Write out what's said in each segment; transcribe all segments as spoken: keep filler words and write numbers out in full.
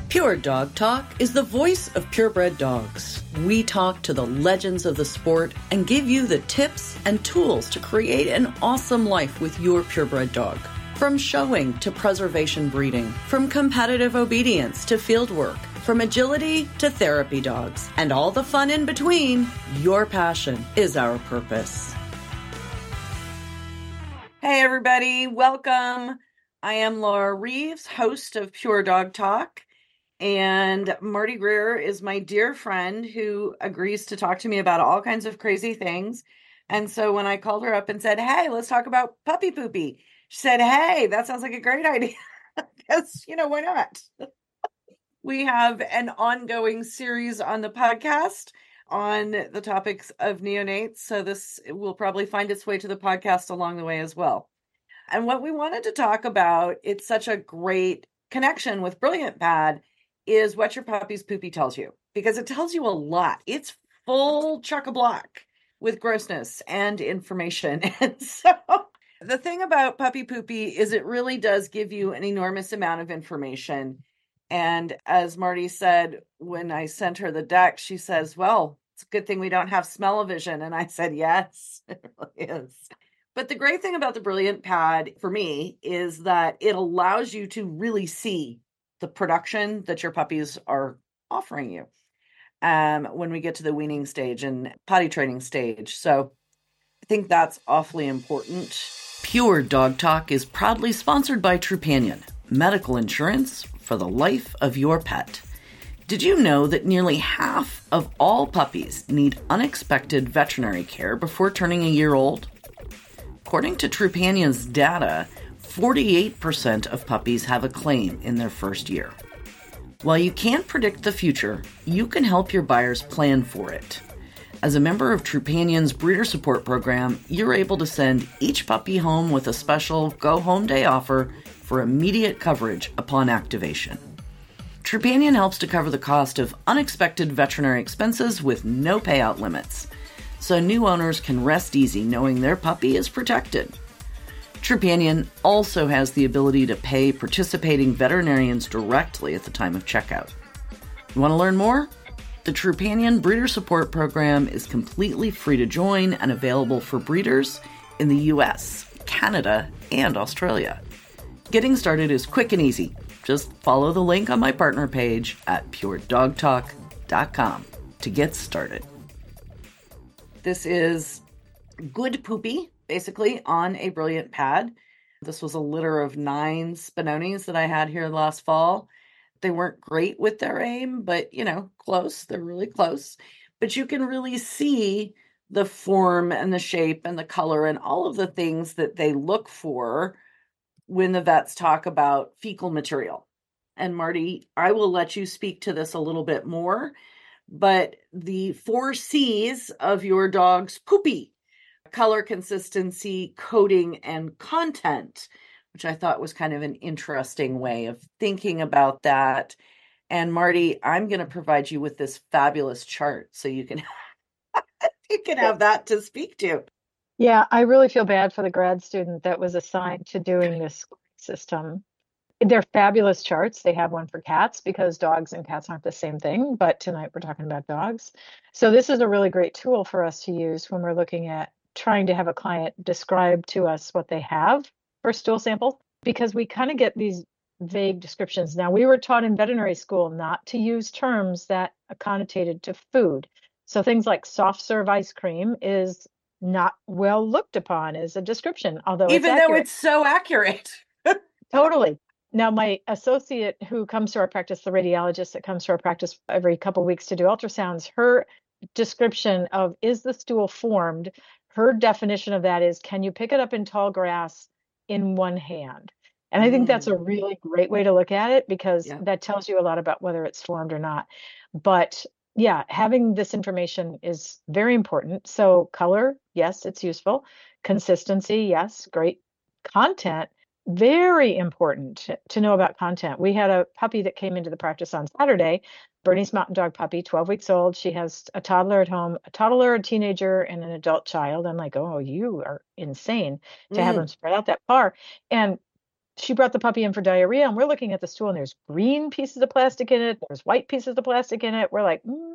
Pure Dog Talk is the voice of purebred dogs. We talk to the legends of the sport and give you the tips and tools to create an awesome life with your purebred dog. From showing to preservation breeding, from competitive obedience to field work, from agility to therapy dogs, and all the fun in between, your passion is our purpose. Hey everybody, welcome. I am Laura Reeves, host of Pure Dog Talk. And Marty Greer is my dear friend who agrees to talk to me about all kinds of crazy things. And so when I called her up and said, hey, let's talk about puppy poopy, she said, hey, that sounds like a great idea. Because, you know, why not? We have an ongoing series on the podcast on the topics of neonates. So this will probably find its way to the podcast along the way as well. And what we wanted to talk about, it's such a great connection with Brilliant Pad, is what your puppy's poopy tells you, because it tells you a lot. It's full chock-a-block with grossness and information. And so the thing about puppy poopy is it really does give you an enormous amount of information. And as Marty said, when I sent her the deck, she says, well, it's a good thing we don't have smell-o-vision. And I said, yes, it really is. But the great thing about the Brilliant Pad for me is that it allows you to really see the production that your puppies are offering you um, when we get to the weaning stage and potty training stage. So I think that's awfully important. Pure Dog Talk is proudly sponsored by Trupanion, medical insurance for the life of your pet. Did you know that nearly half of all puppies need unexpected veterinary care before turning a year old? According to Trupanion's data, forty-eight percent of puppies have a claim in their first year. While you can't predict the future, you can help your buyers plan for it. As a member of Trupanion's breeder support program, you're able to send each puppy home with a special Go Home Day offer for immediate coverage upon activation. Trupanion helps to cover the cost of unexpected veterinary expenses with no payout limits, so new owners can rest easy knowing their puppy is protected. Trupanion also has the ability to pay participating veterinarians directly at the time of checkout. You want to learn more? The Trupanion Breeder Support Program is completely free to join and available for breeders in the U S, Canada, and Australia. Getting started is quick and easy. Just follow the link on my partner page at pure dog talk dot com to get started. This is good poopy, basically, on a Brilliant Pad. This was a litter of nine Spinonis that I had here last fall. They weren't great with their aim, but, you know, close. They're really close. But you can really see the form and the shape and the color and all of the things that they look for when the vets talk about fecal material. And Marty, I will let you speak to this a little bit more, but the four C's of your dog's poopy: color, consistency, coating, and content, which I thought was kind of an interesting way of thinking about that. And Marty, I'm going to provide you with this fabulous chart so you can you can have that to speak to. Yeah, I really feel bad for the grad student that was assigned to doing this system. They're fabulous charts. They have one for cats because dogs and cats aren't the same thing, but tonight we're talking about dogs. So this is a really great tool for us to use when we're looking at trying to have a client describe to us what they have for a stool sample, because we kind of get these vague descriptions. Now, we were taught in veterinary school not to use terms that are connotated to food. So things like soft serve ice cream is not well looked upon as a description, although even it's though it's so accurate. Totally. Now, my associate who comes to our practice, the radiologist that comes to our practice every couple of weeks to do ultrasounds, her description of is the stool formed, her definition of that is, can you pick it up in tall grass in one hand? And I think that's a really great way to look at it, because yeah. that tells you a lot about whether it's formed or not. But yeah, having this information is very important. So color, yes, it's useful. Consistency, yes, great. Content, very important to know about content. We had a puppy that came into the practice on Saturday, Bernese Mountain Dog puppy, twelve weeks old. She has a toddler at home, a toddler, a teenager, and an adult child. I'm like, oh, you are insane to mm. have them spread out that far. And she brought the puppy in for diarrhea, and we're looking at the stool, and there's green pieces of plastic in it. There's white pieces of plastic in it. We're like, mm,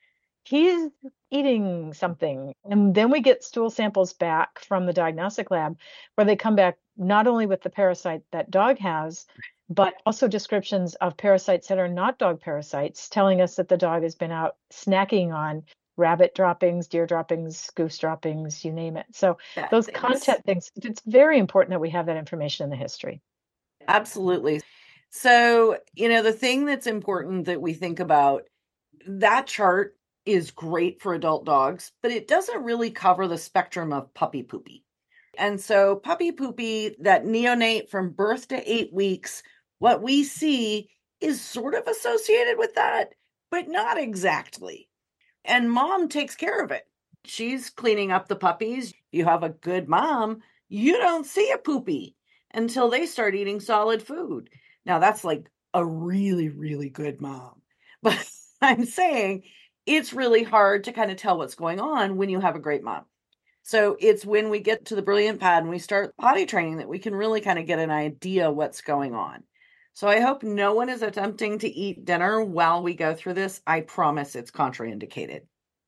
he's eating something. And then we get stool samples back from the diagnostic lab where they come back not only with the parasite that dog has, but also descriptions of parasites that are not dog parasites, telling us that the dog has been out snacking on rabbit droppings, deer droppings, goose droppings, you name it. So Bad those things. content things, it's very important that we have that information in the history. Absolutely. So, you know, the thing that's important that we think about, that chart is great for adult dogs, but it doesn't really cover the spectrum of puppy poopy. And so, puppy poopy, that neonate from birth to eight weeks, what we see is sort of associated with that, but not exactly. And mom takes care of it. She's cleaning up the puppies. You have a good mom, you don't see a poopy until they start eating solid food. Now, that's like a really, really good mom. But I'm saying it's really hard to kind of tell what's going on when you have a great mom. So it's when we get to the Brilliant Pad and we start potty training that we can really kind of get an idea what's going on. So I hope no one is attempting to eat dinner while we go through this. I promise it's contraindicated.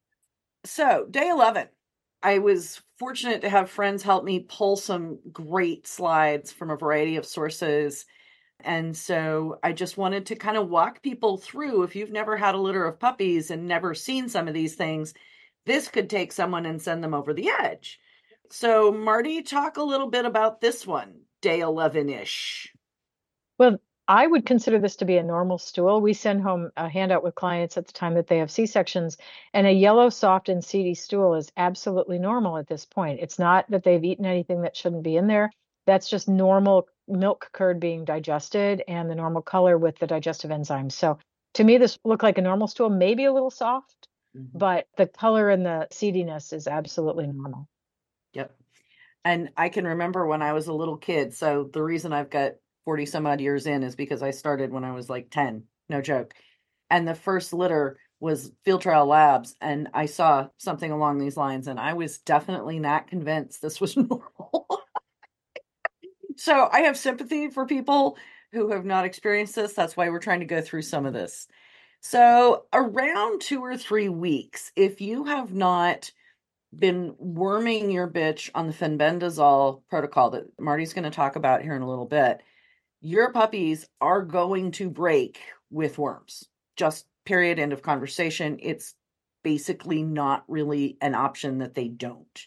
So, day eleven, I was fortunate to have friends help me pull some great slides from a variety of sources. And so I just wanted to kind of walk people through. If you've never had a litter of puppies and never seen some of these things, this could take someone and send them over the edge. So, Marty, talk a little bit about this one, day eleven ish. Well, I would consider this to be a normal stool. We send home a handout with clients at the time that they have C-sections, and a yellow, soft, and seedy stool is absolutely normal at this point. It's not that they've eaten anything that shouldn't be in there. That's just normal milk curd being digested and the normal color with the digestive enzymes. So to me, this looked like a normal stool, maybe a little soft, Mm-hmm. but the color and the seediness is absolutely normal. Yep. And I can remember when I was a little kid. So the reason I've got forty some odd years in is because I started when I was like ten, no joke. And the first litter was Field Trial Labs. And I saw something along these lines, and I was definitely not convinced this was normal. So I have sympathy for people who have not experienced this. That's why we're trying to go through some of this. So around two or three weeks, if you have not been worming your bitch on the fenbendazole protocol that Marty's going to talk about here in a little bit, your puppies are going to break with worms. Just period, end of conversation. It's basically not really an option that they don't.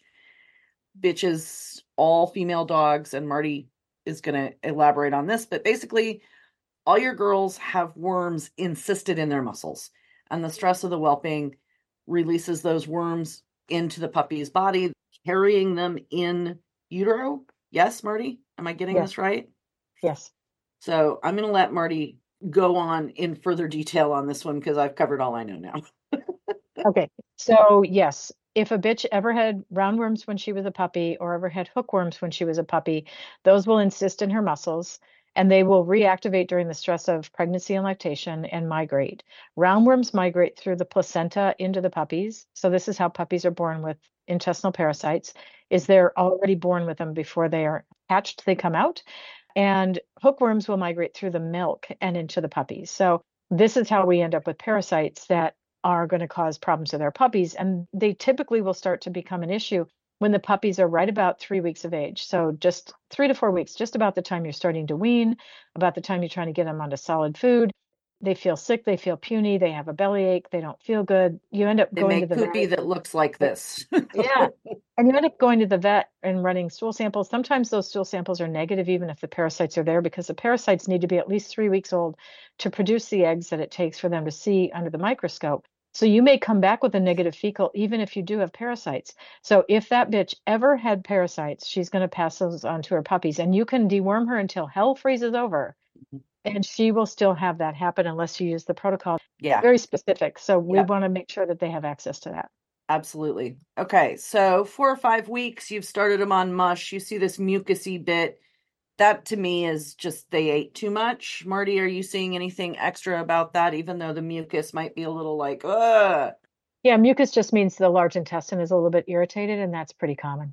Bitches, all female dogs, and Marty is going to elaborate on this, but basically all your girls have worms encysted in their muscles, and the stress of the whelping releases those worms into the puppy's body, carrying them in utero. Yes, Marty? Am I getting Yes, this right? yes. So I'm going to let Marty go on in further detail on this one because I've covered all I know now. Okay. So, yes, if a bitch ever had roundworms when she was a puppy or ever had hookworms when she was a puppy, those will insist in her muscles and they will reactivate during the stress of pregnancy and lactation and migrate. Roundworms migrate through the placenta into the puppies. So this is how puppies are born with intestinal parasites, is they're already born with them before they are hatched, they come out. And hookworms will migrate through the milk and into the puppies. So this is how we end up with parasites that are going to cause problems with our puppies. And they typically will start to become an issue when the puppies are right about three weeks of age. So just three to four weeks, just about the time you're starting to wean, about the time you're trying to get them onto solid food. They feel sick, they feel puny, they have a bellyache, they don't feel good. You end up They going to make the poopy vet. that looks like this. Yeah. And you end up going to the vet and running stool samples. Sometimes those stool samples are negative, even if the parasites are there, because the parasites need to be at least three weeks old to produce the eggs that it takes for them to see under the microscope. So you may come back with a negative fecal, even if you do have parasites. So if that bitch ever had parasites, she's going to pass those on to her puppies. And you can deworm her until hell freezes over, and she will still have that happen unless you use the protocol. Yeah. Very specific. So we Yep. want to make sure that they have access to that. Absolutely. Okay. So four or five weeks, you've started them on mush. You see this mucusy bit. That to me is just they ate too much. Marty, are you seeing anything extra about that, even though the mucus might be a little like, ugh? Yeah, mucus just means the large intestine is a little bit irritated, and that's pretty common.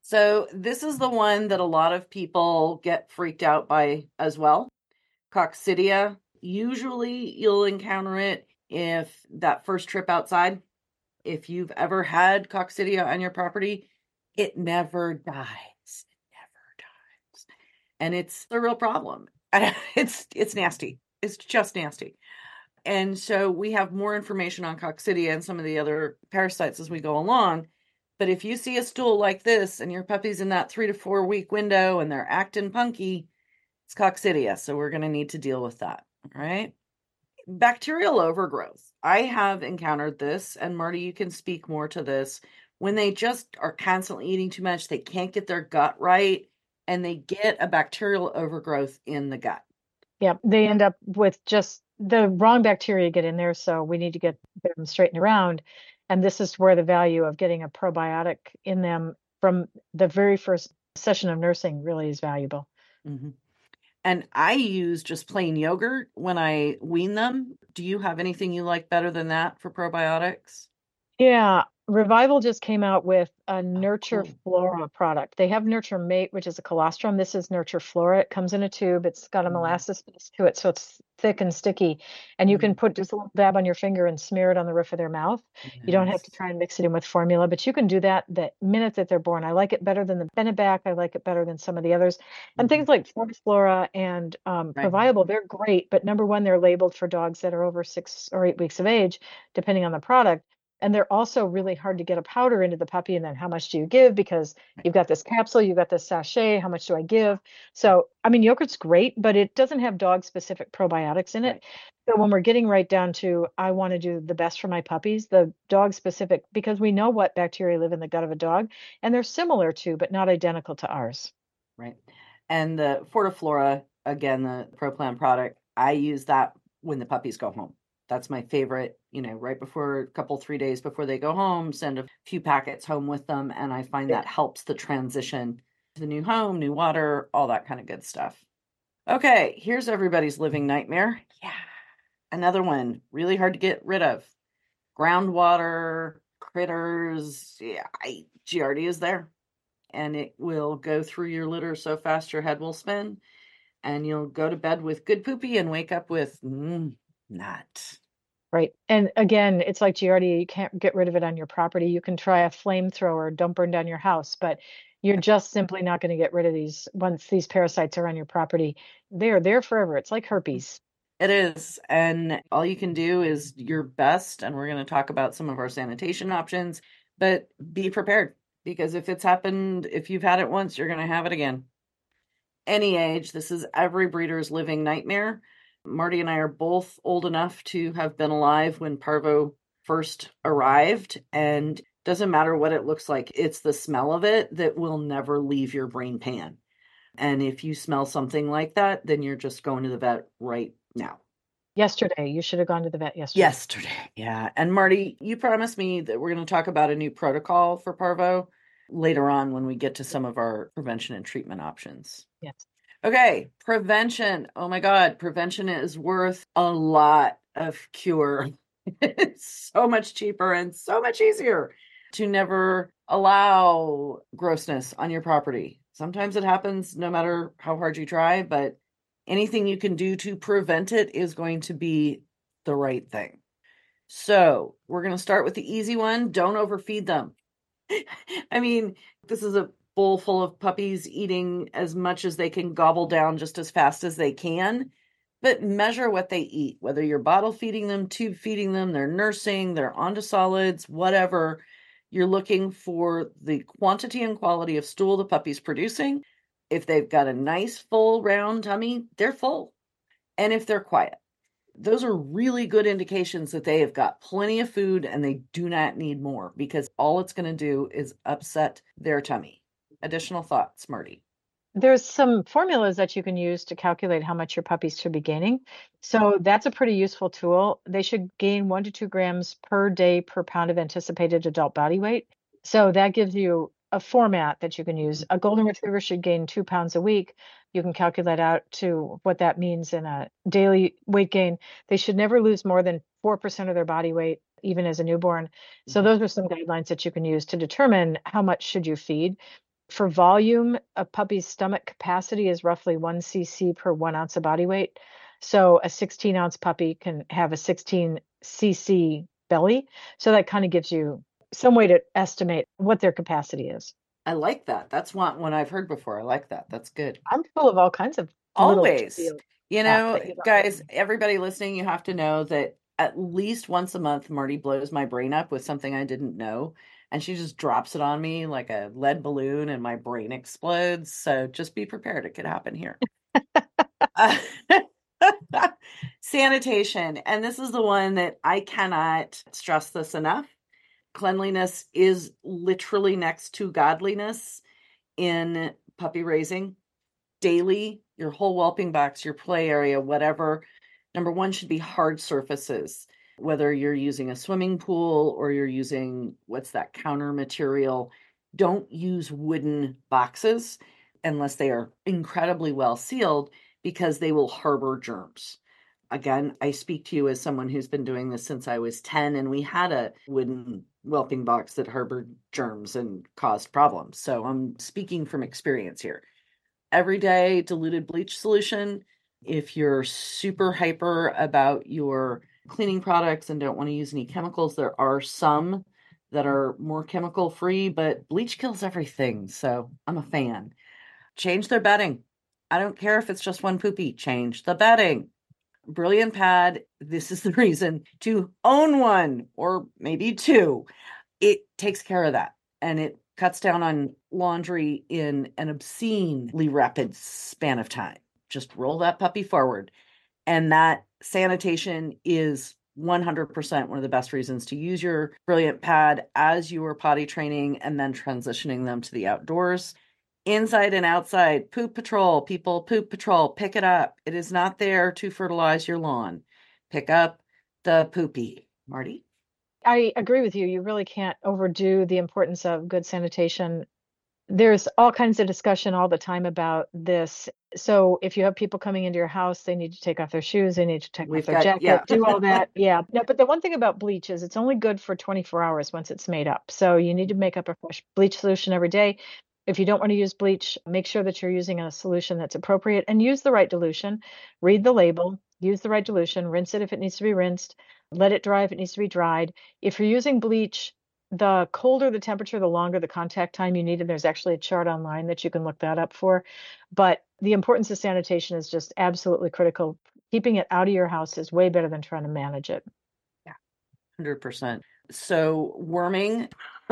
So this is the one that a lot of people get freaked out by as well. Coccidia. Usually you'll encounter it if that first trip outside, if you've ever had coccidia on your property, it never dies. It never dies. And it's a real problem. It's it's nasty. It's just nasty. And so we have more information on coccidia and some of the other parasites as we go along. But if you see a stool like this and your puppy's in that three to four week window and they're acting punky, it's coccidia. So we're going to need to deal with that. All right. Bacterial overgrowth. I have encountered this, and Marty, you can speak more to this. When they just are constantly eating too much, they can't get their gut right, and they get a bacterial overgrowth in the gut. Yeah, they end up with just the wrong bacteria get in there, so we need to get them straightened around. And this is where the value of getting a probiotic in them from the very first session of nursing really is valuable. Mm-hmm. And I use just plain yogurt when I wean them. Do you have anything you like better than that for probiotics? Yeah, Revival just came out with a Nurture cool. Flora product. They have Nurture Mate, which is a colostrum. This is Nurture Flora. It comes in a tube. It's got a Mm. molasses base to it, so it's thick and sticky. And you can Mm. put just a little dab on your finger and smear it on the roof of their mouth. You don't have to Nice. try and mix it in with formula, but you can do that the minute that they're born. I like it better than the Benebac. I like it better than some of the others. And Mhm. things like Flora and um, Right. Proviable, they're great. But number one, they're labeled for dogs that are over six or eight weeks of age, depending on the product. And they're also really hard to get a powder into the puppy. And then how much do you give? Because Right. you've got this capsule, you've got this sachet. How much do I give? So, I mean, yogurt's great, but it doesn't have dog specific probiotics in it. Right. So when we're getting right down to, I want to do the best for my puppies, the dog specific, because we know what bacteria live in the gut of a dog, and they're similar to, but not identical to ours. Right. And the Fortiflora, again, the ProPlan product, I use that when the puppies go home. That's my favorite, you know, right before a couple, three days before they go home, send a few packets home with them. And I find that helps the transition to the new home, new water, all that kind of good stuff. Okay, here's everybody's living nightmare. Yeah. Another one, really hard to get rid of. Groundwater, critters. Yeah, I, Giardia is there. And it will go through your litter so fast your head will spin. And you'll go to bed with good poopy and wake up with mm, not. Right. And again, it's like Giardia, you can't get rid of it on your property. You can try a flamethrower, don't burn down your house, but you're just simply not going to get rid of these once these parasites are on your property. They're there forever. It's like herpes. It is. And all you can do is your best. And we're going to talk about some of our sanitation options, but be prepared because if it's happened, if you've had it once, you're going to have it again. Any age, this is every breeder's living nightmare. Marty and I are both old enough to have been alive when parvo first arrived, and doesn't matter what it looks like, it's the smell of it that will never leave your brain pan. And if you smell something like that, then you're just going to the vet right now. Yesterday, you should have gone to the vet yesterday. Yesterday, yeah. And Marty, you promised me that we're going to talk about a new protocol for parvo later on when we get to some of our prevention and treatment options. Yes. Okay, prevention. Oh my God, prevention is worth a lot of cure. It's so much cheaper and so much easier to never allow grossness on your property. Sometimes it happens no matter how hard you try, but anything you can do to prevent it is going to be the right thing. So we're going to start with the easy one. Don't overfeed them. I mean, this is a bowl full of puppies eating as much as they can gobble down just as fast as they can, but measure what they eat, whether you're bottle feeding them, tube feeding them, they're nursing, they're onto solids, whatever. You're looking for the quantity and quality of stool the puppy's producing. If they've got a nice full round tummy, they're full. And if they're quiet, those are really good indications that they have got plenty of food and they do not need more, because all it's going to do is upset their tummy. Additional thoughts, Marty? There's some formulas that you can use to calculate how much your puppies should be gaining. So that's a pretty useful tool. They should gain one to two grams per day per pound of anticipated adult body weight. So that gives you a format that you can use. A golden retriever should gain two pounds a week. You can calculate out to what that means in a daily weight gain. They should never lose more than four percent of their body weight, even as a newborn. So those are some guidelines that you can use to determine how much should you feed. For volume, a puppy's stomach capacity is roughly one c c per one ounce of body weight. So a sixteen ounce puppy can have a sixteen c c belly. So that kind of gives you some way to estimate what their capacity is. I like that. That's one one I've heard before. I like that. That's good. I'm full of all kinds of little Always. trivial You crap know, that you don't guys, need. everybody listening, you have to know that at least once a month, Marty blows my brain up with something I didn't know. And she just drops it on me like a lead balloon and my brain explodes. So just be prepared. It could happen here. Uh, Sanitation. And this is the one that I cannot stress this enough. Cleanliness is literally next to godliness in puppy raising. Daily, your whole whelping box, your play area, whatever. Number one should be hard surfaces, whether you're using a swimming pool or you're using what's that counter material. Don't use wooden boxes unless they are incredibly well sealed because they will harbor germs. Again, I speak to you as someone who's been doing this since I was ten, and we had a wooden whelping box that harbored germs and caused problems. So I'm speaking from experience here. Everyday diluted bleach solution. If you're super hyper about your cleaning products and don't want to use any chemicals, there are some that are more chemical free, but bleach kills everything. So I'm a fan. Change their bedding. I don't care if it's just one poopy, change the bedding. Brilliant Pad, this is the reason to own one or maybe two. It takes care of that and it cuts down on laundry in an obscenely rapid span of time. Just roll that puppy forward. And that sanitation is one hundred percent one of the best reasons to use your Brilliant Pad as you are potty training and then transitioning them to the outdoors. Inside and outside, poop patrol, people, poop patrol, pick it up. It is not there to fertilize your lawn. Pick up the poopy. Marty? I agree with you. You really can't overdo the importance of good sanitation. There's all kinds of discussion all the time about this. So if you have people coming into your house, they need to take off their shoes, they need to take off We've their got, jacket, yeah. do all that. Yeah. No, but the one thing about bleach is it's only good for twenty-four hours once it's made up. So you need to make up a fresh bleach solution every day. If you don't want to use bleach, make sure that you're using a solution that's appropriate and use the right dilution. Read the label, use the right dilution, rinse it if it needs to be rinsed, let it dry if it needs to be dried. If you're using bleach, the colder the temperature, the longer the contact time you need. And there's actually a chart online that you can look that up for. But the importance of sanitation is just absolutely critical. Keeping it out of your house is way better than trying to manage it. Yeah, one hundred percent. So, worming,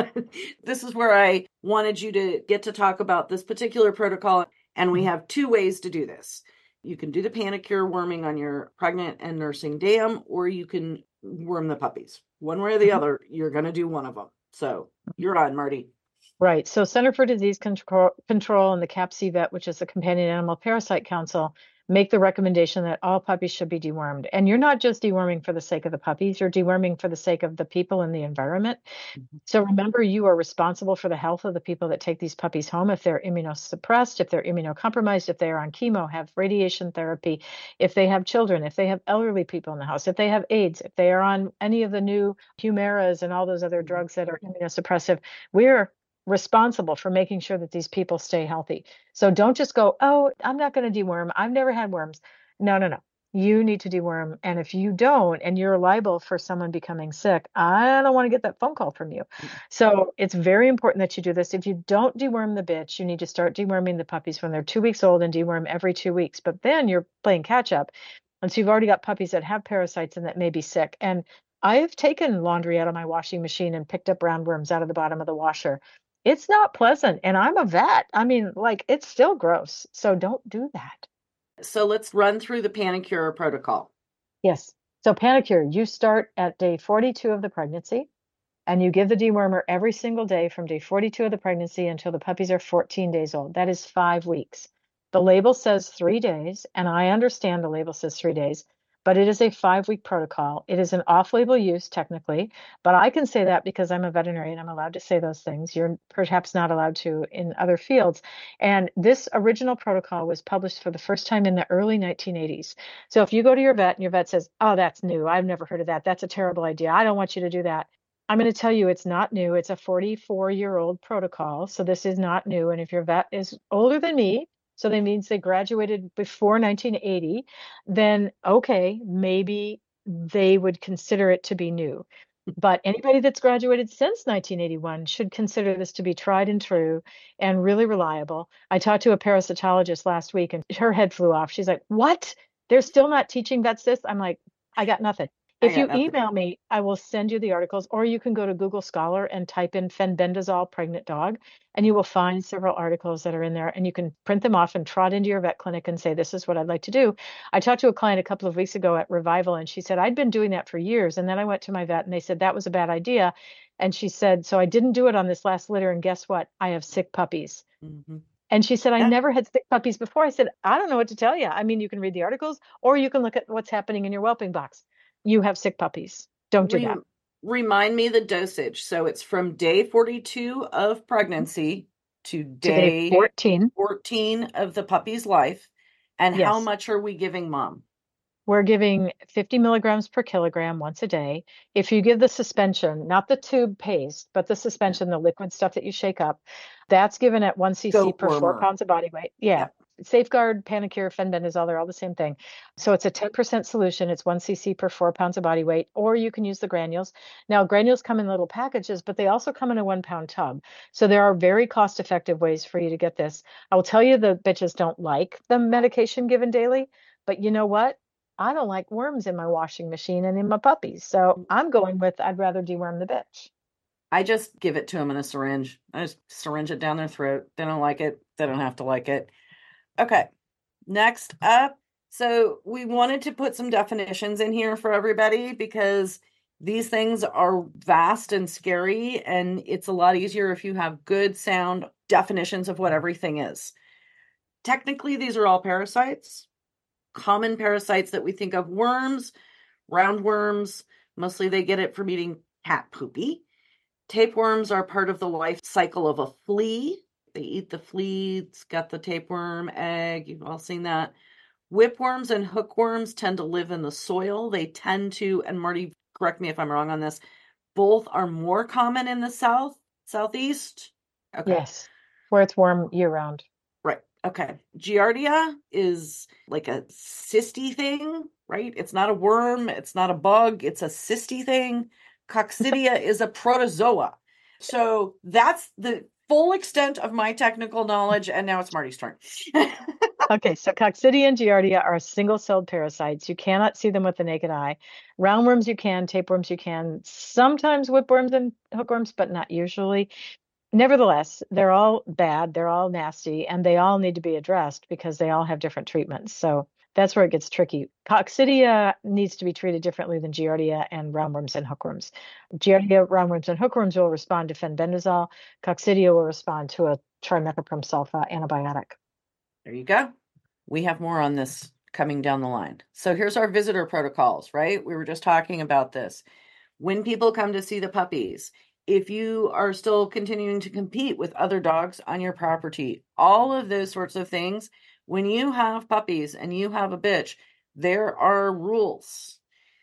this is where I wanted you to get to talk about this particular protocol. And we have two ways to do this. You can do the Panicure worming on your pregnant and nursing dam, or you can worm the puppies. One way or the other, you're going to do one of them. So you're on, Marty. Right. So Center for Disease Control, Control and the CAPCVET, which is the Companion Animal Parasite Council, make the recommendation that all puppies should be dewormed. And you're not just deworming for the sake of the puppies, you're deworming for the sake of the people and the environment. Mm-hmm. So remember, you are responsible for the health of the people that take these puppies home. If they're immunosuppressed, if they're immunocompromised, if they are on chemo, have radiation therapy, if they have children, if they have elderly people in the house, if they have AIDS, if they are on any of the new Humiras and all those other drugs that are immunosuppressive, we're responsible for making sure that these people stay healthy. So don't just go, oh, I'm not going to deworm. I've never had worms. No, no, no. You need to deworm. And if you don't, and you're liable for someone becoming sick, I don't want to get that phone call from you. So it's very important that you do this. If you don't deworm the bitch, you need to start deworming the puppies when they're two weeks old and deworm every two weeks. But then you're playing catch up. And so you've already got puppies that have parasites and that may be sick. And I've taken laundry out of my washing machine and picked up roundworms out of the bottom of the washer. It's not pleasant. And I'm a vet. I mean, like, it's still gross. So don't do that. So let's run through the Panicure protocol. Yes. So Panicure, you start at day forty-two of the pregnancy, and you give the dewormer every single day from day forty-two of the pregnancy until the puppies are fourteen days old. That is five weeks. The label says three days, and I understand the label says three days, but it is a five-week protocol. It is an off-label use technically, but I can say that because I'm a veterinarian. I'm allowed to say those things. You're perhaps not allowed to in other fields. And this original protocol was published for the first time in the early nineteen eighties. So if you go to your vet and your vet says, oh, that's new, I've never heard of that, that's a terrible idea, I don't want you to do that, I'm going to tell you it's not new. It's a forty-four year old protocol. So this is not new. And if your vet is older than me, so that means they graduated before nineteen eighty, then okay, maybe they would consider it to be new. But anybody that's graduated since nineteen eighty-one should consider this to be tried and true and really reliable. I talked to a parasitologist last week and her head flew off. She's like, "What? They're still not teaching vets this?" I'm like, "I got nothing." I If got you nothing. email me, I will send you the articles, or you can go to Google Scholar and type in fenbendazole pregnant dog, and you will find several articles that are in there, and you can print them off and trot into your vet clinic and say, "This is what I'd like to do." I talked to a client a couple of weeks ago at Revival, and she said, "I'd been doing that for years. And then I went to my vet and they said that was a bad idea." And she said, "So I didn't do it on this last litter. And guess what? I have sick puppies." Hmm. And she said, "I Yeah. never had sick puppies before." I said, "I don't know what to tell you. I mean, you can read the articles or you can look at what's happening in your whelping box. You have sick puppies. Don't do Re- that." Remind me the dosage. So it's from day forty-two of pregnancy to Today, day fourteen. fourteen of the puppy's life. And how Yes. much are we giving mom? We're giving fifty milligrams per kilogram once a day. If you give the suspension, not the tube paste, but the Yeah. suspension, the liquid stuff that you shake up, that's given at one c c Goat per four wormer. pounds of body weight. Yeah. Yeah. Safeguard, Panacur, Fenbendazole, they're all the same thing. So it's a ten percent solution. It's one c c per four pounds of body weight, or you can use the granules. Now, granules come in little packages, but they also come in a one pound tub. So there are very cost effective ways for you to get this. I will tell you the bitches don't like the medication given daily, but you know what? I don't like worms in my washing machine and in my puppies. So I'm going with I'd rather deworm the bitch. I just give it to them in a syringe. I just syringe it down their throat. They don't like it. They don't have to like it. Okay. Next up. So we wanted to put some definitions in here for everybody because these things are vast and scary, and it's a lot easier if you have good sound definitions of what everything is. Technically, these are all parasites. Common parasites that we think of: worms, roundworms. Mostly they get it from eating cat poopy. Tapeworms are part of the life cycle of a flea. They eat the flea, it's got the tapeworm egg. You've all seen that. Whipworms and hookworms tend to live in the soil. They tend to, and Marty, correct me if I'm wrong on this, both are more common in the south, southeast. Okay. Yes, where it's warm year round. Right. Okay. Giardia is like a cysty thing, right? It's not a worm, it's not a bug, it's a cysty thing. Coccidia is a protozoa. So that's the full extent of my technical knowledge, and now it's Marty's turn. Okay, so Coccidia and Giardia are single-celled parasites. You cannot see them with the naked eye. Roundworms you can, tapeworms you can, sometimes whipworms and hookworms, but not usually. Nevertheless, they're all bad, they're all nasty, and they all need to be addressed because they all have different treatments. So that's where it gets tricky. Coccidia needs to be treated differently than Giardia and roundworms and hookworms. Giardia, roundworms, and hookworms will respond to fenbendazole. Coccidia will respond to a trimethoprim sulfa antibiotic. There you go. We have more on this coming down the line. So here's our visitor protocols, right? We were just talking about this. When people come to see the puppies, if you are still continuing to compete with other dogs on your property, all of those sorts of things, when you have puppies and you have a bitch, there are rules.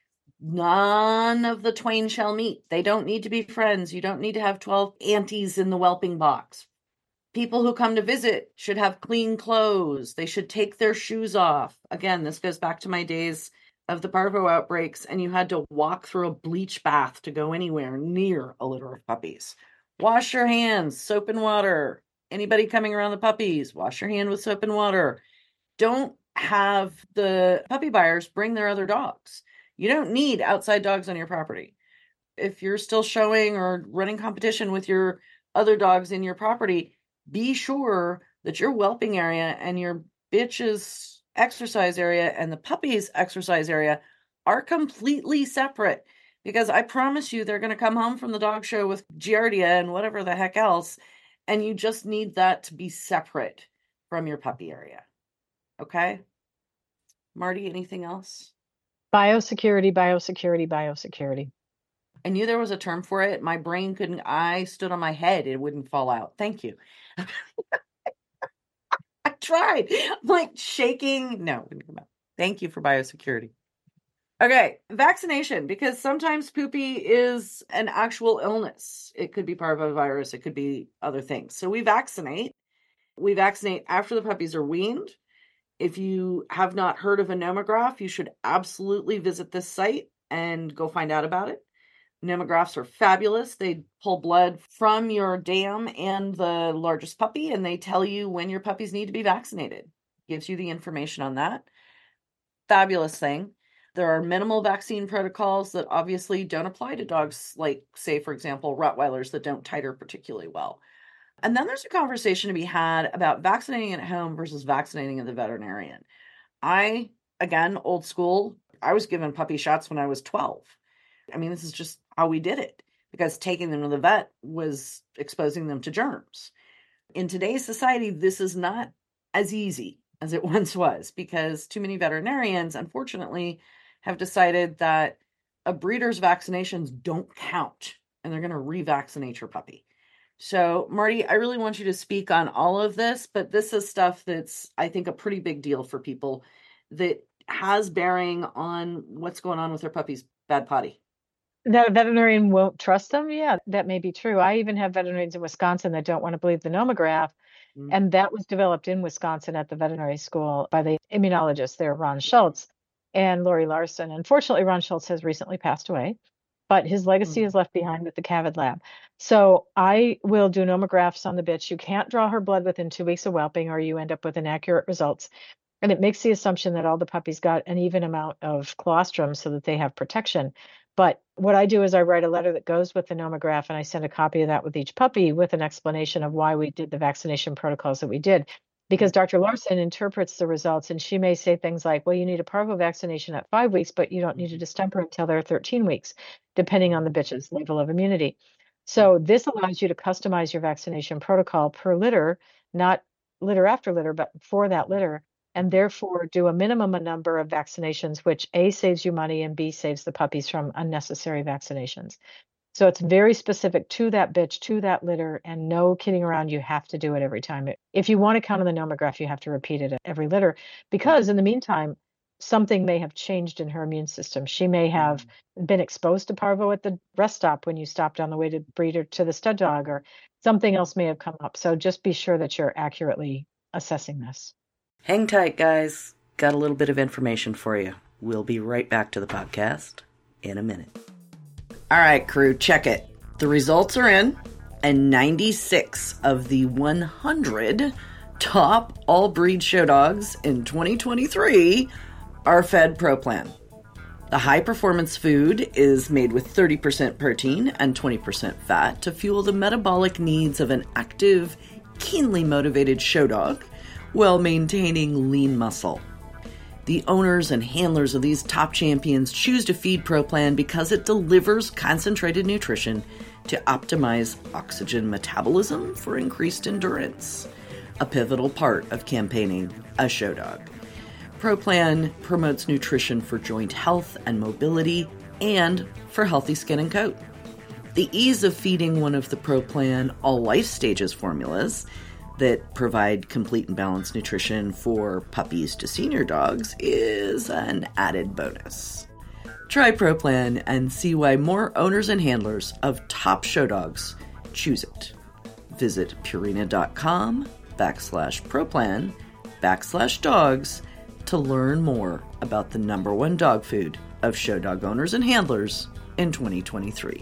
None of the twain shall meet. They don't need to be friends. You don't need to have twelve aunties in the whelping box. People who come to visit should have clean clothes. They should take their shoes off. Again, this goes back to my days of the parvo outbreaks, and you had to walk through a bleach bath to go anywhere near a litter of puppies. Wash your hands, soap and water. Anybody coming around the puppies, wash your hand with soap and water. Don't have the puppy buyers bring their other dogs. You don't need outside dogs on your property. If you're still showing or running competition with your other dogs in your property, be sure that your whelping area and your bitch's exercise area and the puppy's exercise area are completely separate, because I promise you they're going to come home from the dog show with Giardia and whatever the heck else, and you just need that to be separate from your puppy area. Okay? Marty, anything else? Biosecurity, biosecurity, biosecurity. I knew there was a term for it. My brain couldn't, I stood on my head, it wouldn't fall out. Thank you. I tried. I'm like shaking. No, it wouldn't come out. Thank you for biosecurity. Okay, vaccination, because sometimes poopy is an actual illness. It could be parvovirus, it could be other things. So we vaccinate. We vaccinate after the puppies are weaned. If you have not heard of a nomograph, you should absolutely visit this site and go find out about it. Nomographs are fabulous. They pull blood from your dam and the largest puppy, and they tell you when your puppies need to be vaccinated. Gives you the information on that. Fabulous thing. There are minimal vaccine protocols that obviously don't apply to dogs like, say, for example, Rottweilers that don't titer particularly well. And then there's a conversation to be had about vaccinating at home versus vaccinating at the veterinarian. I, again, old school, I was given puppy shots when I was twelve. I mean, this is just how we did it because taking them to the vet was exposing them to germs. In today's society, this is not as easy as it once was because too many veterinarians, unfortunately, have decided that a breeder's vaccinations don't count and they're going to revaccinate your puppy. So, Marty, I really want you to speak on all of this, but this is stuff that's, I think, a pretty big deal for people that has bearing on what's going on with their puppy's bad potty. That a veterinarian won't trust them? Yeah, that may be true. I even have veterinarians in Wisconsin that don't want to believe the nomograph. Mm-hmm. And that was developed in Wisconsin at the veterinary school by the immunologist there, Ron Schultz and Lori Larson. Unfortunately, Ron Schultz has recently passed away, but his legacy mm-hmm. is left behind with the Cavid Lab. So I will do nomographs on the bitch. You can't draw her blood within two weeks of whelping or you end up with inaccurate results. And it makes the assumption that all the puppies got an even amount of colostrum so that they have protection. But what I do is I write a letter that goes with the nomograph and I send a copy of that with each puppy with an explanation of why we did the vaccination protocols that we did. Because Doctor Larson interprets the results and she may say things like, well, you need a parvo vaccination at five weeks, but you don't need a distemper until they're thirteen weeks, depending on the bitch's level of immunity. So this allows you to customize your vaccination protocol per litter, not litter after litter, but for that litter. And therefore do a minimum a number of vaccinations, which A, saves you money, and B, saves the puppies from unnecessary vaccinations. So it's very specific to that bitch, to that litter, and no kidding around. You have to do it every time. If you want to count on the nomograph, you have to repeat it at every litter, because in the meantime, something may have changed in her immune system. She may have been exposed to parvo at the rest stop when you stopped on the way to breed her to the stud dog, or something else may have come up. So just be sure that you're accurately assessing this. Hang tight, guys. Got a little bit of information for you. We'll be right back to the podcast in a minute. All right, crew, check it. The results are in, and ninety-six of the one hundred top all-breed show dogs in twenty twenty-three are fed ProPlan. The high-performance food is made with thirty percent protein and twenty percent fat to fuel the metabolic needs of an active, keenly motivated show dog, while maintaining lean muscle. The owners and handlers of these top champions choose to feed ProPlan because it delivers concentrated nutrition to optimize oxygen metabolism for increased endurance, a pivotal part of campaigning a show dog. ProPlan promotes nutrition for joint health and mobility and for healthy skin and coat. The ease of feeding one of the ProPlan all life stages formulas that provide complete and balanced nutrition for puppies to senior dogs is an added bonus. Try ProPlan and see why more owners and handlers of top show dogs choose it. Visit purina.com backslash ProPlan backslash dogs to learn more about the number one dog food of show dog owners and handlers in twenty twenty-three.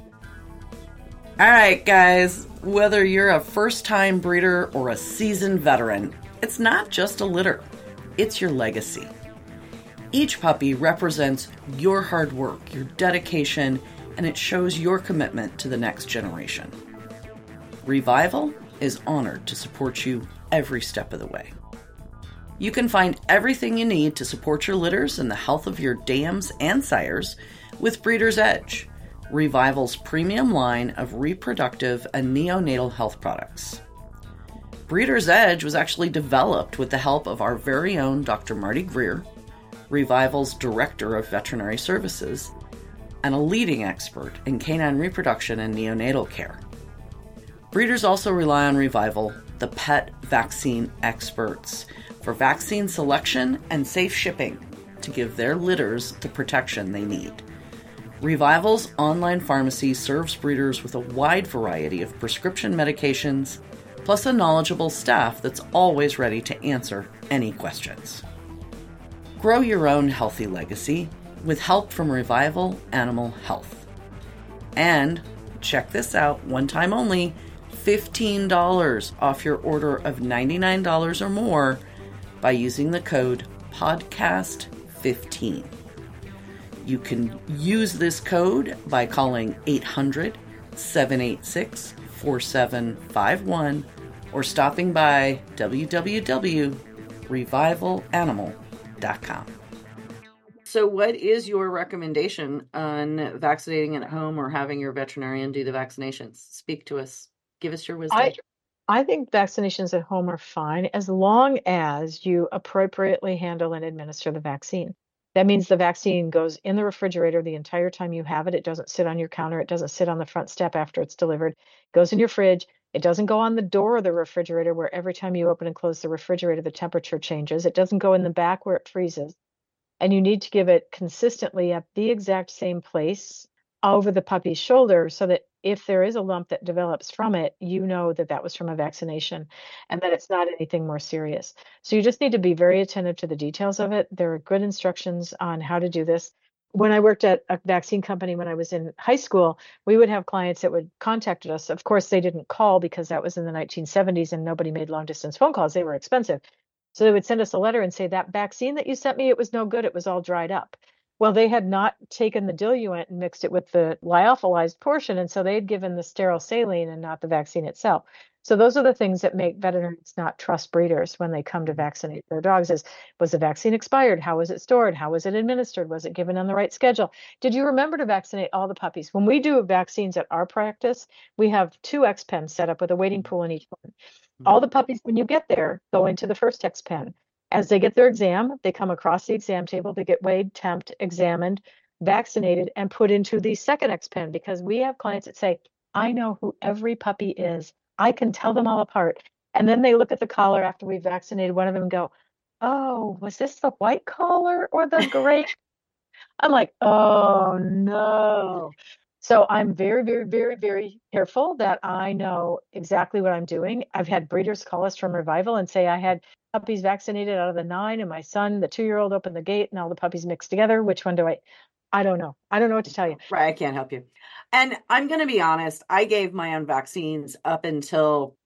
All right, guys, whether you're a first-time breeder or a seasoned veteran, it's not just a litter, it's your legacy. Each puppy represents your hard work, your dedication, and it shows your commitment to the next generation. Revival is honored to support you every step of the way. You can find everything you need to support your litters and the health of your dams and sires with Breeder's Edge, Revival's premium line of reproductive and neonatal health products. Breeder's Edge was actually developed with the help of our very own Doctor Marty Greer, Revival's Director of Veterinary Services, and a leading expert in canine reproduction and neonatal care. Breeders also rely on Revival, the pet vaccine experts, for vaccine selection and safe shipping to give their litters the protection they need. Revival's online pharmacy serves breeders with a wide variety of prescription medications, plus a knowledgeable staff that's always ready to answer any questions. Grow your own healthy legacy with help from Revival Animal Health. And check this out, one time only, fifteen dollars off your order of ninety-nine dollars or more by using the code podcast fifteen. You can use this code by calling eight hundred, seven eight six, four seven five one or stopping by w w w dot revival animal dot com. So what is your recommendation on vaccinating at home or having your veterinarian do the vaccinations? Speak to us. Give us your wisdom. I, I think vaccinations at home are fine as long as you appropriately handle and administer the vaccine. That means the vaccine goes in the refrigerator the entire time you have it. It doesn't sit on your counter. It doesn't sit on the front step after it's delivered. It goes in your fridge. It doesn't go on the door of the refrigerator where every time you open and close the refrigerator, the temperature changes. It doesn't go in the back where it freezes. And you need to give it consistently at the exact same place over the puppy's shoulder so that if there is a lump that develops from it, you know that that was from a vaccination and that it's not anything more serious. So you just need to be very attentive to the details of it. There are good instructions on how to do this. When I worked at a vaccine company when I was in high school, we would have clients that would contact us. Of course, they didn't call because that was in the nineteen seventies and nobody made long distance phone calls. They were expensive. So they would send us a letter and say, that vaccine that you sent me, it was no good. It was all dried up. Well, they had not taken the diluent and mixed it with the lyophilized portion. And so they had given the sterile saline and not the vaccine itself. So those are the things that make veterinarians not trust breeders when they come to vaccinate their dogs is, was the vaccine expired? How was it stored? How was it administered? Was it given on the right schedule? Did you remember to vaccinate all the puppies? When we do vaccines at our practice, we have two X pens set up with a waiting pool in each one. All the puppies, when you get there, go into the first X pen. As they get their exam, they come across the exam table, they get weighed, temped, examined, vaccinated, and put into the second X pen because we have clients that say, I know who every puppy is. I can tell them all apart. And then they look at the collar after we vaccinated one of them and go, oh, was this the white collar or the gray? I'm like, oh, no. So I'm very, very, very, very careful that I know exactly what I'm doing. I've had breeders call us from Revival and say I had puppies vaccinated out of the nine and my son, the two-year-old, opened the gate and all the puppies mixed together. Which one do I? I don't know. I don't know what to tell you. Right. I can't help you. And I'm going to be honest. I gave my own vaccines up until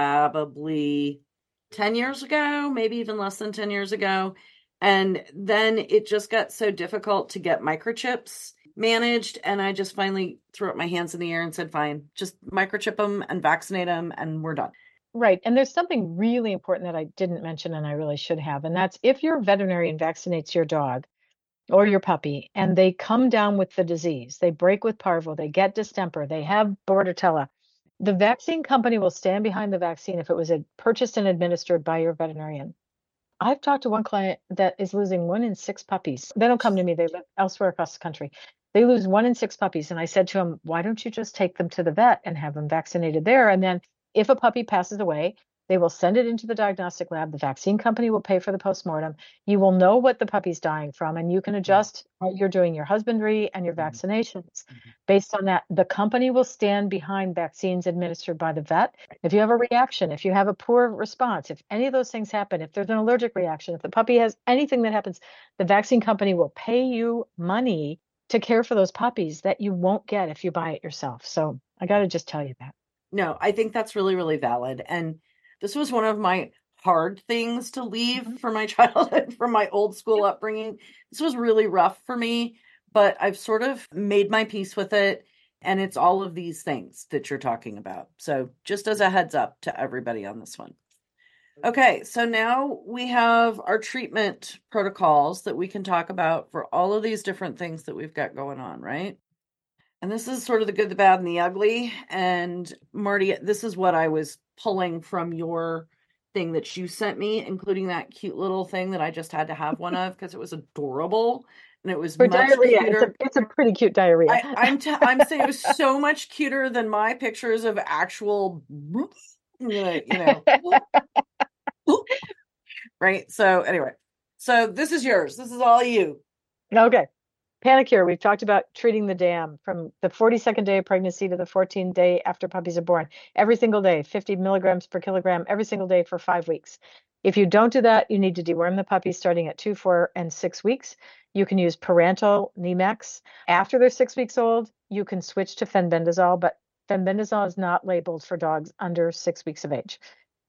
probably ten years ago, maybe even less than ten years ago. And then it just got so difficult to get microchips managed. And I just finally threw up my hands in the air and said, fine, just microchip them and vaccinate them and we're done. Right. And there's something really important that I didn't mention and I really should have. And that's if your veterinarian vaccinates your dog or your puppy and they come down with the disease, they break with parvo, they get distemper, they have bordetella, the vaccine company will stand behind the vaccine if it was purchased and administered by your veterinarian. I've talked to one client that is losing one in six puppies. They don't come to me. They live elsewhere across the country. They lose one in six puppies. And I said to him, why don't you just take them to the vet and have them vaccinated there? And then if a puppy passes away, they will send it into the diagnostic lab. The vaccine company will pay for the postmortem. You will know what the puppy's dying from, and you can adjust how you're doing your husbandry and your vaccinations. Mm-hmm. Based on that, the company will stand behind vaccines administered by the vet. If you have a reaction, if you have a poor response, if any of those things happen, if there's an allergic reaction, if the puppy has anything that happens, the vaccine company will pay you money to care for those puppies that you won't get if you buy it yourself. So I got to just tell you that. No, I think that's really, really valid. And this was one of my hard things to leave mm-hmm. from my childhood, from my old school yep. upbringing. This was really rough for me, but I've sort of made my peace with it. And it's all of these things that you're talking about. So just as a heads up to everybody on this one. Okay, so now we have our treatment protocols that we can talk about for all of these different things that we've got going on, right? And this is sort of the good, the bad, and the ugly. And Marty, this is what I was pulling from your thing that you sent me, including that cute little thing that I just had to have one of because it was adorable. And it was For much diarrhea. cuter. It's a, it's a pretty cute diarrhea. I, I'm, t- I'm saying it was so much cuter than my pictures of actual, you know, you know. Right. So anyway, So this is yours. This is all you. Okay. Panicure, we've talked about treating the dam from the forty-second day of pregnancy to the fourteenth day after puppies are born. Every single day, fifty milligrams per kilogram, every single day for five weeks. If you don't do that, you need to deworm the puppy starting at two, four, and six weeks. You can use parental Nemex. After they're six weeks old, you can switch to fenbendazole, but fenbendazole is not labeled for dogs under six weeks of age.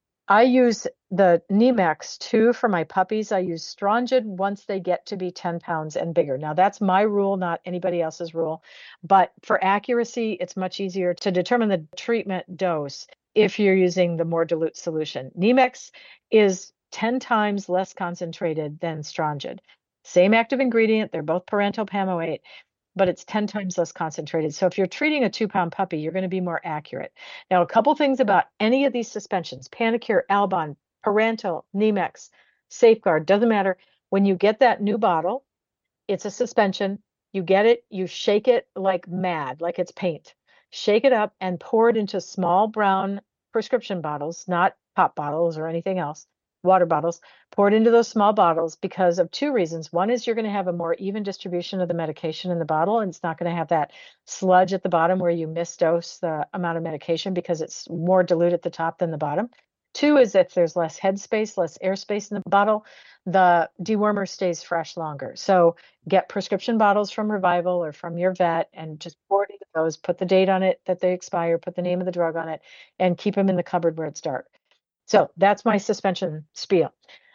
I use the Nemex too for my puppies. I use Strongid once they get to be ten pounds and bigger. Now, that's my rule, not anybody else's rule. But for accuracy, it's much easier to determine the treatment dose if you're using the more dilute solution. Nemex is ten times less concentrated than Strongid. Same active ingredient. They're both parental pamoate, but it's ten times less concentrated. So if you're treating a two pound puppy, you're going to be more accurate. Now, a couple things about any of these suspensions, Panicure, Albon, parental, Nemex, Safeguard, doesn't matter. When you get that new bottle, it's a suspension. You get it, you shake it like mad, like it's paint. Shake it up and pour it into small brown prescription bottles, not pop bottles or anything else. Water bottles, pour it into those small bottles because of two reasons. One is you're going to have a more even distribution of the medication in the bottle, and it's not going to have that sludge at the bottom where you misdose the amount of medication because it's more dilute at the top than the bottom. Two is if there's less head space, less airspace in the bottle, the dewormer stays fresh longer. So get prescription bottles from Revival or from your vet and just pour it into those, put the date on it that they expire, put the name of the drug on it, and keep them in the cupboard where it's dark. So that's my suspension spiel.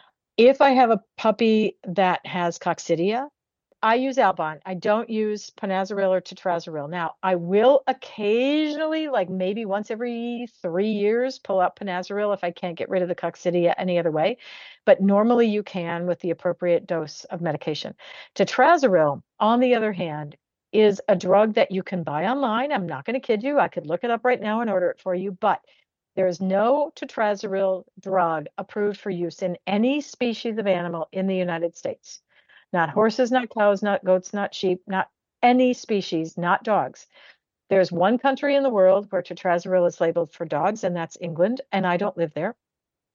If I have a puppy that has coccidia, I use Albon. I don't use Panazaril or Tetrazaril. Now, I will occasionally, like maybe once every three years, pull out Panazaril if I can't get rid of the coccidia any other way. But normally you can with the appropriate dose of medication. Tetrazaril, on the other hand, is a drug that you can buy online. I'm not going to kid you. I could look it up right now and order it for you, but there is no Tetrazaril drug approved for use in any species of animal in the United States. Not horses, not cows, not goats, not sheep, not any species, not dogs. There's one country in the world where Tetrazaril is labeled for dogs, and that's England, and I don't live there.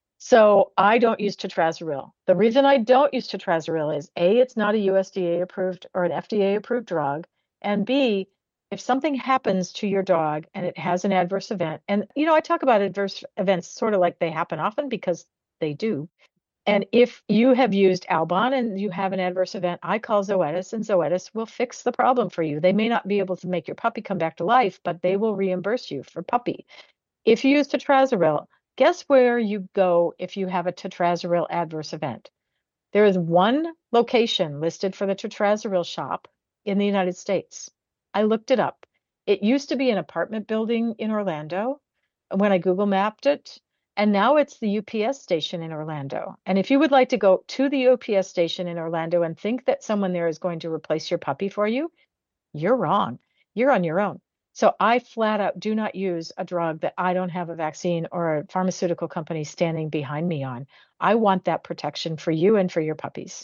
So I don't use Tetrazaril. The reason I don't use Tetrazaril is A, it's not a U S D A approved or an F D A approved drug, and B, if something happens to your dog and it has an adverse event, and you know, I talk about adverse events sort of like they happen often because they do. And if you have used Albon and you have an adverse event, I call Zoetis, and Zoetis will fix the problem for you. They may not be able to make your puppy come back to life, but they will reimburse you for puppy. If you use Tetrazaril, guess where you go if you have a Tetrazaril adverse event? There is one location listed for the Tetrazaril shop in the United States. I looked it up. It used to be an apartment building in Orlando when I Google mapped it, and now it's the U P S station in Orlando. And if you would like to go to the U P S station in Orlando and think that someone there is going to replace your puppy for you, you're wrong. You're on your own. So I flat out do not use a drug that I don't have a vaccine or a pharmaceutical company standing behind me on. I want that protection for you and for your puppies.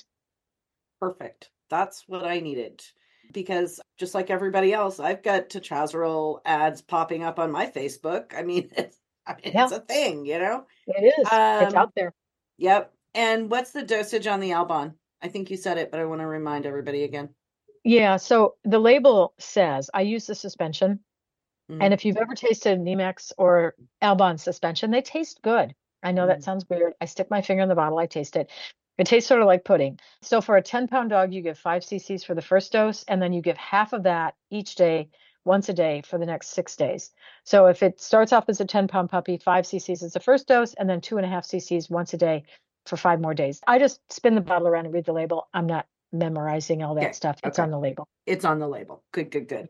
Perfect. That's what I needed. Because just like everybody else, I've got Tetrazaril ads popping up on my Facebook. I mean, it's, I mean, Yeah. it's a thing, you know? It is. Um, It's out there. Yep. And what's the dosage on the Albon? I think you said it, but I want to remind everybody again. Yeah. So the label says I use the suspension. Mhm. And if you've ever tasted Nemex or Albon suspension, they taste good. I know that Mhm. sounds weird. I stick my finger in the bottle, I taste it. It tastes sort of like pudding. So for a ten pound dog, you give five cc's for the first dose, and then you give half of that each day, once a day for the next six days. So if it starts off as a ten pound puppy, five cc's is the first dose, and then two and a half cc's once a day for five more days. I just spin the bottle around and read the label. I'm not memorizing all that Okay, stuff. It's okay. on the label. It's on the label. Good, good, good.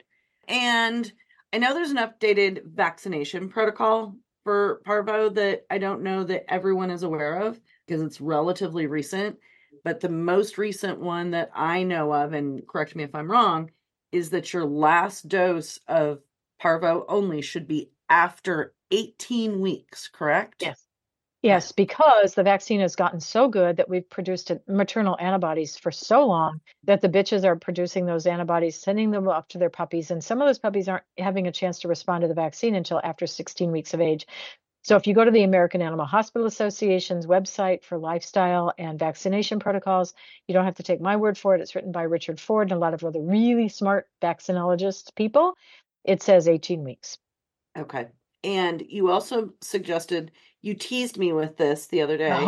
And I know there's an updated vaccination protocol for parvo that I don't know that everyone is aware of because it's relatively recent. But the most recent one that I know of, and correct me if I'm wrong, is that your last dose of parvo only should be after eighteen weeks, correct? Yes. Yes, because the vaccine has gotten so good that we've produced maternal antibodies for so long that the bitches are producing those antibodies, sending them off to their puppies. And some of those puppies aren't having a chance to respond to the vaccine until after sixteen weeks of age. So if you go to the American Animal Hospital Association's website for lifestyle and vaccination protocols, you don't have to take my word for it. It's written by Richard Ford and a lot of other really smart vaccinologist people. It says eighteen weeks. Okay. And you also suggested, you teased me with this the other day.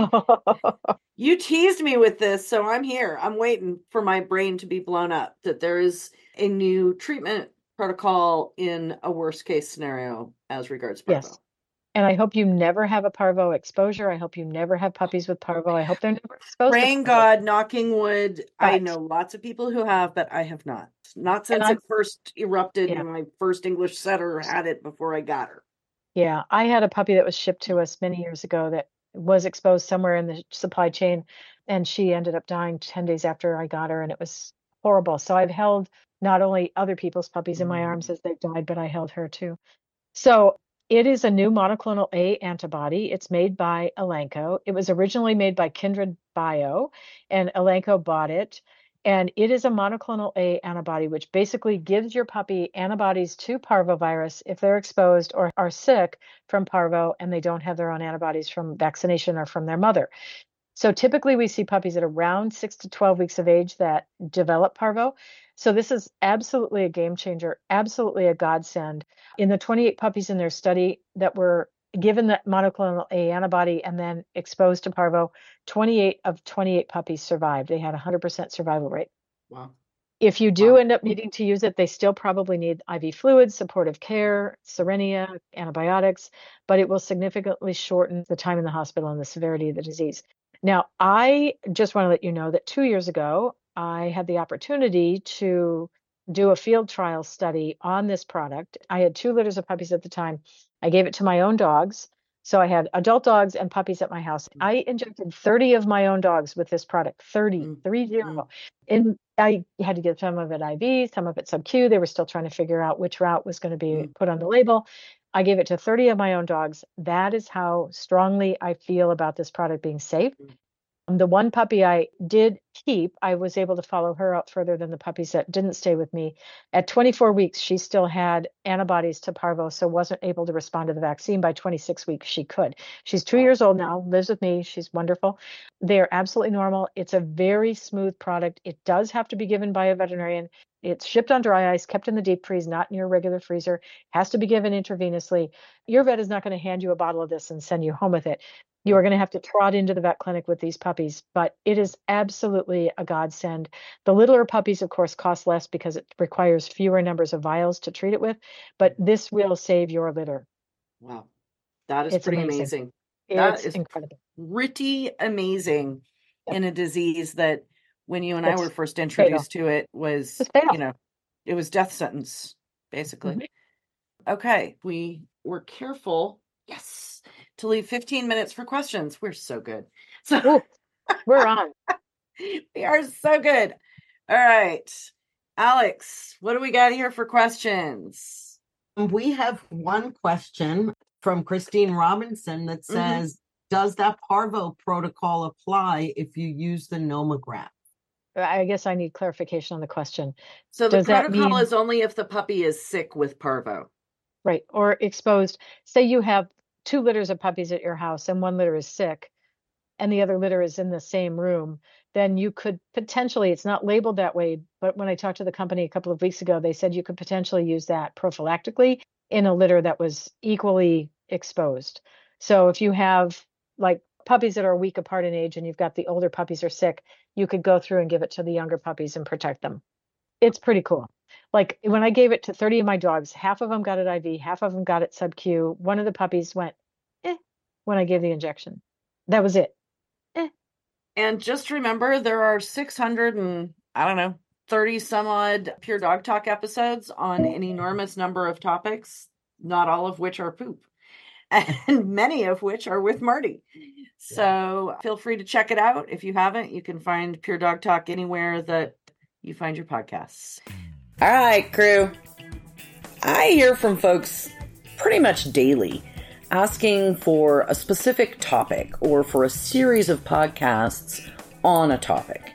You teased me with this, so I'm here. I'm waiting for my brain to be blown up that there is a new treatment protocol in a worst case scenario as regards parvo. Yes. And I hope you never have a parvo exposure. I hope you never have puppies with parvo. I hope they're never exposed Praying to parvo. God, knocking wood. I But- know lots of people who have, but I have not. Not since I'm- it first erupted Yeah. and my first English setter had it before I got her. Yeah, I had a puppy that was shipped to us many years ago that was exposed somewhere in the supply chain, and she ended up dying ten days after I got her, and it was horrible. So I've held not only other people's puppies in my arms as they've died, but I held her too. So it is a new monoclonal A antibody. It's made by Elanco. It was originally made by Kindred Bio, and Elanco bought it. And it is a monoclonal A antibody, which basically gives your puppy antibodies to parvovirus if they're exposed or are sick from parvo and they don't have their own antibodies from vaccination or from their mother. So typically we see puppies at around six to twelve weeks of age that develop parvo. So this is absolutely a game changer, absolutely a godsend. In the twenty-eight puppies in their study that were given that monoclonal A antibody and then exposed to parvo, twenty-eight of twenty-eight puppies survived. They had a one hundred percent survival rate. Wow. If you do Wow. end up needing to use it, they still probably need I V fluids, supportive care, Cerenia, antibiotics, but it will significantly shorten the time in the hospital and the severity of the disease. Now, I just want to let you know that two years ago, I had the opportunity to do a field trial study on this product. I had two litters of puppies at the time. I gave it to my own dogs. So I had adult dogs and puppies at my house. I injected thirty of my own dogs with this product, thirty, Mm. three zero. And I had to give some of it I V, some of it sub-Q. They were still trying to figure out which route was going to be Mm. put on the label. I gave it to thirty of my own dogs. That is how strongly I feel about this product being safe. The one puppy I did keep, I was able to follow her out further than the puppies that didn't stay with me. At twenty-four weeks, she still had antibodies to parvo, so wasn't able to respond to the vaccine. By twenty-six weeks, she could. She's two years old now, lives with me. She's wonderful. They're absolutely normal. It's a very smooth product. It does have to be given by a veterinarian. It's shipped on dry ice, kept in the deep freeze, not in your regular freezer. Has to be given intravenously. Your vet is not going to hand you a bottle of this and send you home with it. You are going to have to trot into the vet clinic with these puppies, but it is absolutely a godsend. The littler puppies, of course, cost less because it requires fewer numbers of vials to treat it with, but this will save your litter. Wow. That is It's pretty amazing. amazing. That It's is incredible. pretty amazing Yep. in a disease that when you and I It's were first introduced to it was, It's fatal. you know, it was death sentence, basically. Mhm. Okay. We were careful. Yes. To leave fifteen minutes for questions. We're so good. So Ooh, we're on. we are so good. All right. Alex, what do we got here for questions? We have one question from Christine Robinson that Mhm. says, does that parvo protocol apply if you use the nomogram? I guess I need clarification on the question. So the Does that protocol mean- is only if the puppy is sick with parvo. Right. Or exposed. Say you have two litters of puppies at your house and one litter is sick and the other litter is in the same room, then you could potentially, it's not labeled that way, but when I talked to the company a couple of weeks ago, they said you could potentially use that prophylactically in a litter that was equally exposed. So if you have like puppies that are a week apart in age and you've got the older puppies are sick, you could go through and give it to the younger puppies and protect them. It's pretty cool. Like when I gave it to thirty of my dogs, half of them got it I V, half of them got it sub-Q. One of the puppies went, eh, when I gave the injection. That was it. Eh. And just remember, there are six hundred and, I don't know, thirty some odd Pure Dog Talk episodes on an enormous number of topics, not all of which are poop, and many of which are with Marty. So feel free to check it out. If you haven't, you can find Pure Dog Talk anywhere that you find your podcasts. All right, crew. I hear from folks pretty much daily asking for a specific topic or for a series of podcasts on a topic.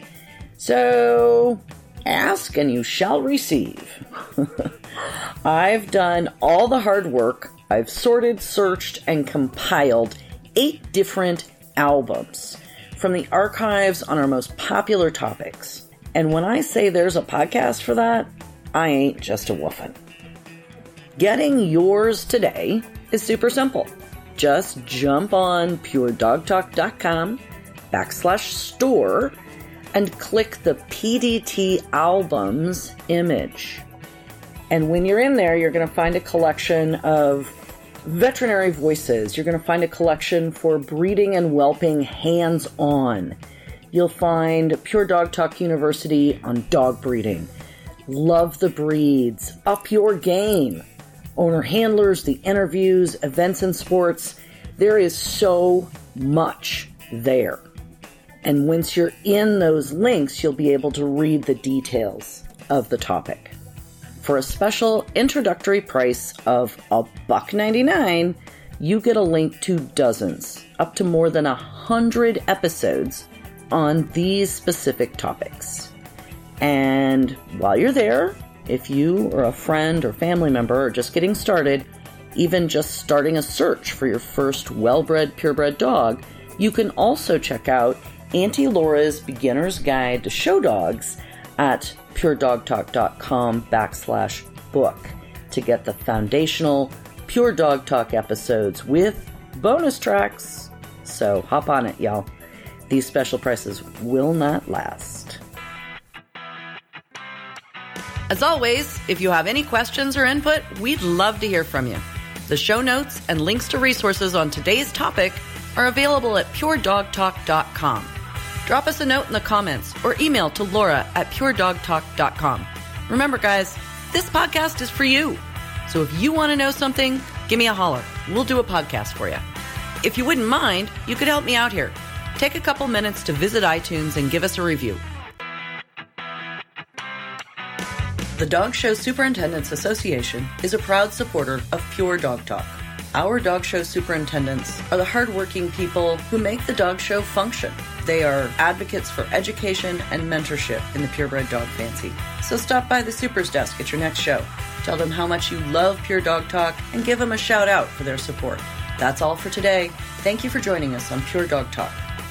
So ask and you shall receive. I've done all the hard work I've sorted, searched, and compiled eight different albums from the archives on our most popular topics. And when I say there's a podcast for that, I ain't just a woofin'. Getting yours today is super simple. Just jump on puredogtalk.com backslash store and click the P D T albums image. And when you're in there, you're going to find a collection of veterinary voices. You're going to find a collection for breeding and whelping hands-on. You'll find Pure Dog Talk University on dog breeding. Love the breeds. Up your game. Owner handlers, the interviews, events and sports. There is so much there. And once you're in those links, you'll be able to read the details of the topic. For a special introductory price of a buck ninety-nine, you get a link to dozens, up to more than a hundred episodes on these specific topics. And while you're there, if you or a friend or family member are just getting started, even just starting a search for your first well-bred, purebred dog, you can also check out Auntie Laura's Beginner's Guide to Show Dogs at puredogtalk.com backslash book to get the foundational Pure Dog Talk episodes with bonus tracks. So hop on it, y'all. These special prices will not last. As always, if you have any questions or input, we'd love to hear from you. The show notes and links to resources on today's topic are available at pure dog talk dot com. Drop us a note in the comments or email to Laura at pure dog talk dot com. Remember, guys, this podcast is for you. So if you want to know something, give me a holler. We'll do a podcast for you. If you wouldn't mind, you could help me out here. Take a couple minutes to visit iTunes and give us a review. The Dog Show Superintendents Association is a proud supporter of Pure Dog Talk. Our dog show superintendents are the hardworking people who make the dog show function. They are advocates for education and mentorship in the purebred dog fancy. So stop by the Supers desk at your next show. Tell them how much you love Pure Dog Talk and give them a shout out for their support. That's all for today. Thank you for joining us on Pure Dog Talk.